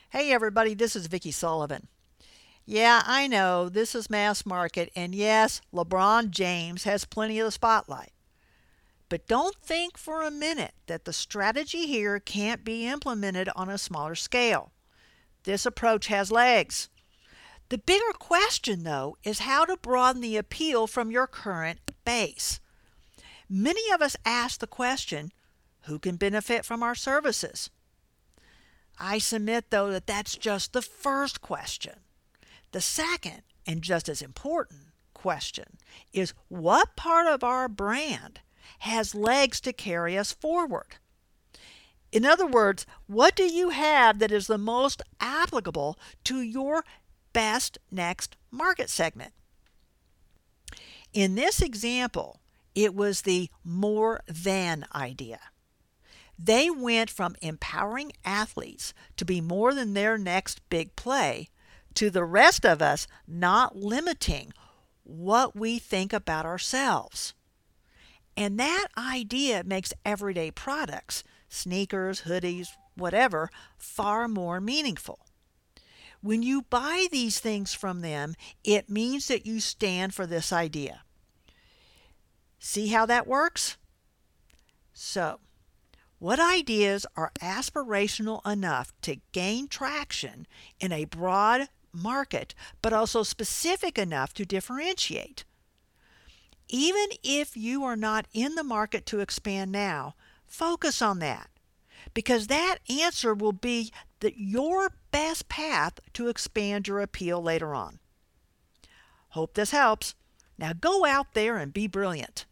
Hey everybody, this is Vicki Sullivan. Yeah, I know this is mass market, and yes, LeBron James has plenty of the spotlight. But don't think for a minute that the strategy here can't be implemented on a smaller scale. This approach has legs. The bigger question, though, is how to broaden the appeal from your current base. Many of us ask the question, who can benefit from our services? I submit, though, that that's just the first question. The second, and just as important, question is what part of our brand has legs to carry us forward? In other words, what do you have that is the most applicable to your best next market segment? In this example, it was the more than idea. They went from empowering athletes to be more than their next big play to the rest of us not limiting what we think about ourselves. And that idea makes everyday products, sneakers, hoodies, whatever, far more meaningful. When you buy these things from them, it means that you stand for this idea. See how that works? So, what ideas are aspirational enough to gain traction in a broad market, but also specific enough to differentiate? Even if you are not in the market to expand now, focus on that, because that answer will be your best path to expand your appeal later on. Hope this helps. Now go out there and be brilliant.